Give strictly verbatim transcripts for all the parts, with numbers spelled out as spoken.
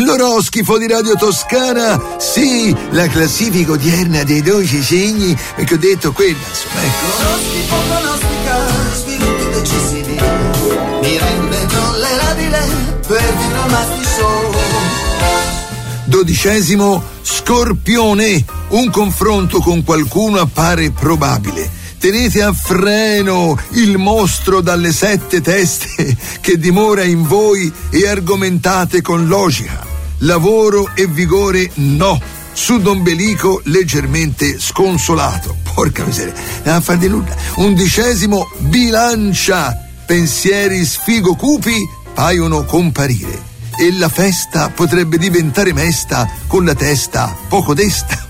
L'oroscofo di Radio Toscana, sì, la classifica odierna dei dodici segni, perché ho detto quella, insomma, ecco. L'oroscofo pronostica sviluppi decisivi, mi rende tollerabile per diplomarti solo. Dodicesimo, Scorpione, un confronto con qualcuno appare probabile. Tenete a freno il mostro dalle sette teste che dimora in voi e argomentate con logica. Lavoro e vigore no. Sudombelico leggermente sconsolato. Porca miseria, non a far di nulla. Undicesimo, Bilancia. Pensieri sfigocupi paiono comparire. E la festa potrebbe diventare mesta con la testa poco desta.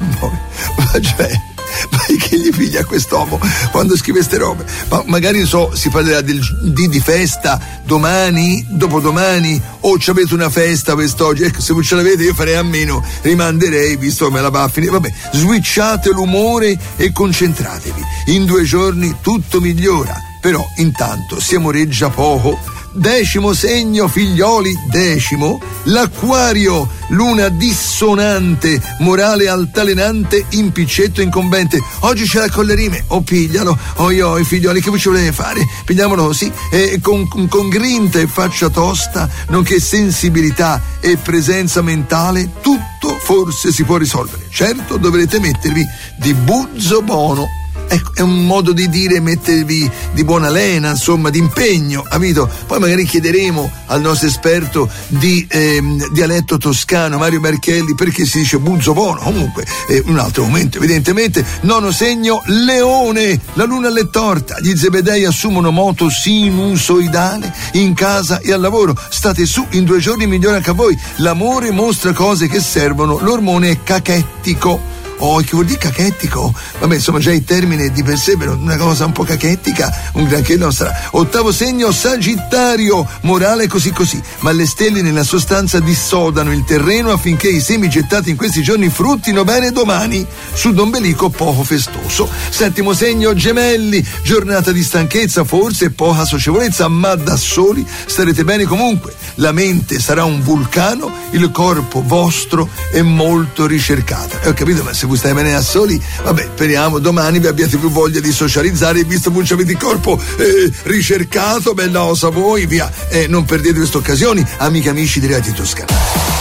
Ma cioè, ma che gli piglia a quest'uomo quando scrive ste robe? Ma magari so, si parlerà del, di, di festa domani, dopodomani, o ci avete una festa quest'oggi? Ecco, se non ce l'avete io farei a meno, rimanderei, visto che me la va a finire. Vabbè, switchate l'umore e concentratevi. In due giorni tutto migliora, però intanto si amoreggia poco. Decimo segno, figlioli, decimo, l'Acquario, luna dissonante, morale altalenante, impiccetto incombente. Oggi c'è la collerime, o oh, piglialo, oi oi figlioli, che voi ci volete fare? Pigliamolo così, eh, con, con, con grinta e faccia tosta, nonché sensibilità e presenza mentale, tutto forse si può risolvere. Certo dovrete mettervi di buzzo buono. Ecco, è un modo di dire mettervi di buona lena, insomma, di impegno, capito? Poi magari chiederemo al nostro esperto di ehm, dialetto toscano, Mario Marchelli, perché si dice buzzo buono. Comunque, eh, un altro momento, evidentemente. Nono segno, Leone, la luna alle torta. Gli zebedei assumono moto sinusoidale in casa e al lavoro. State su, in due giorni migliora anche a voi. L'amore mostra cose che servono, l'ormone è cachettico. Oh, che vuol dire cachettico? Vabbè, insomma, già il termine di per sé, però una cosa un po' cachettica, un granché non sarà. Ottavo segno, Sagittario, morale così così, ma le stelle nella sostanza dissodano il terreno affinché i semi gettati in questi giorni fruttino bene domani. Sudombelico poco festoso. Settimo segno, Gemelli, giornata di stanchezza forse e poca socievolezza, ma da soli starete bene comunque. La mente sarà un vulcano, il corpo vostro è molto ricercato. E ho capito, ma se voi state bene da soli, vabbè, speriamo domani vi abbiate più voglia di socializzare, visto che avete il corpo eh, ricercato, bella osa voi, via. Eh, non perdete queste occasioni, amiche e amici di Radio Toscana.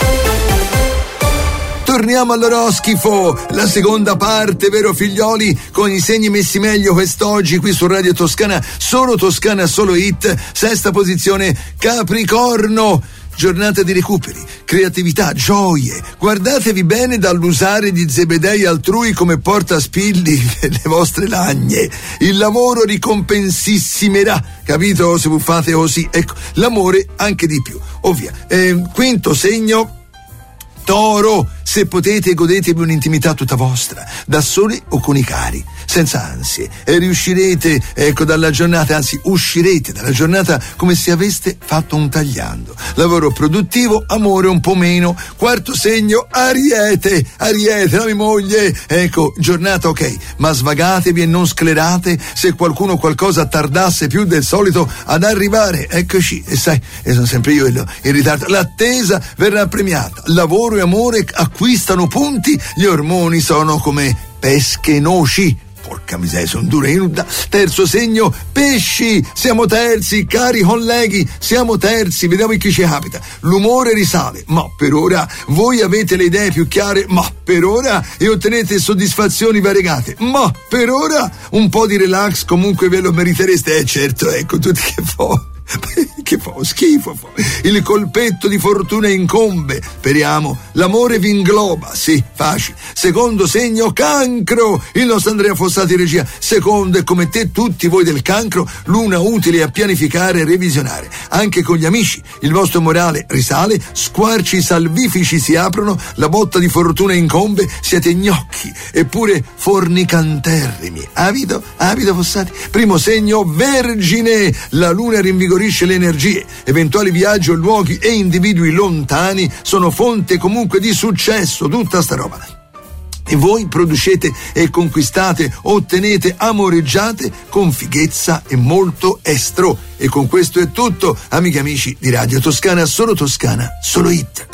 Torniamo all'oroscofo, la seconda parte, vero figlioli, con i segni messi meglio quest'oggi qui su Radio Toscana, solo Toscana, solo hit. Sesta posizione, Capricorno. Giornata di recuperi, creatività, gioie. Guardatevi bene dall'usare gli zebedei altrui come portaspilli per le vostre lagne. Il lavoro ricompensissimerà, capito? Se voi fate così, ecco, l'amore anche di più. Ovvia. Eh, quinto segno, Toro, se potete godetevi un'intimità tutta vostra, da soli o con i cari, senza ansie, e riuscirete, ecco, dalla giornata, anzi uscirete dalla giornata come se aveste fatto un tagliando. Lavoro produttivo, amore un po' meno. Quarto segno, Ariete, Ariete, la mia moglie, ecco, giornata ok, ma svagatevi e non sclerate se qualcuno qualcosa tardasse più del solito ad arrivare, eccoci, e sai, e sono sempre io in ritardo. L'attesa verrà premiata, lavoro e amore acquistano punti, gli ormoni sono come pesche noci. Porca miseria, sono dure in nuda. Terzo segno, Pesci, siamo terzi, cari colleghi, siamo terzi, vediamo chi ci capita. L'umore risale, ma per ora voi avete le idee più chiare, ma per ora, e ottenete soddisfazioni variegate, ma per ora un po' di relax comunque ve lo meritereste, eh certo, ecco, tutti che fo. Che fa schifo, fa. Il colpetto di fortuna incombe, speriamo, l'amore vi ingloba, sì, facile. Secondo segno, Cancro, il nostro Andrea Fossati regia. Secondo, e come te tutti voi del Cancro, luna utile a pianificare e revisionare. Anche con gli amici il vostro morale risale, squarci salvifici si aprono, la botta di fortuna incombe, siete gnocchi eppure fornicanterrimi. Avido, avido Fossati. Primo segno, Vergine, la luna rinvigorisce le energie, eventuali viaggi o luoghi e individui lontani sono fonte comunque di successo, tutta sta roba. E voi producete e conquistate, ottenete, amoreggiate con fighezza e molto estro. E con questo è tutto, amiche e amici di Radio Toscana, solo Toscana, solo hit.